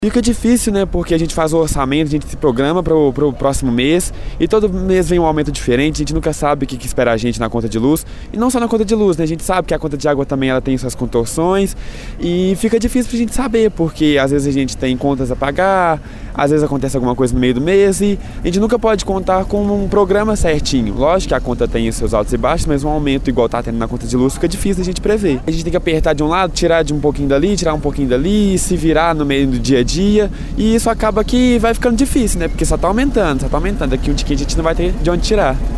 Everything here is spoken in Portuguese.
Fica difícil, né? Porque a gente faz o orçamento, a gente se programa para o próximo mês e todo mês vem um aumento diferente, a gente nunca sabe o que espera a gente na conta de luz. E não só na conta de luz, né? A gente sabe que a conta de água também ela tem suas contorções e fica difícil pra gente saber, porque às vezes a gente tem contas a pagar, às vezes acontece alguma coisa no meio do mês e a gente nunca pode contar com um programa certinho. Lógico que a conta tem os seus altos e baixos, mas um aumento igual tá tendo na conta de luz fica difícil a gente prever. A gente tem que apertar de um lado, tirar de um pouquinho dali, tirar um pouquinho dali, se virar no meio do dia a dia, e isso acaba que vai ficando difícil, né? Porque só tá aumentando, daqui um tiquinho a gente não vai ter de onde tirar.